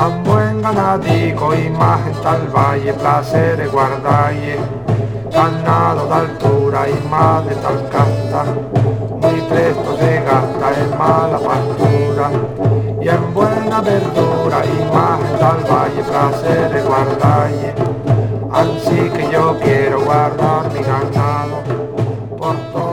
tan buen ganadico y más en tal valle, placeres guardalle, ganado de altura y más de tal casta, muy presto se gasta en mala pastura, y en buena verdura y más en tal valle, placeres guardalle, así que yo quiero guardar mi ganado por todo.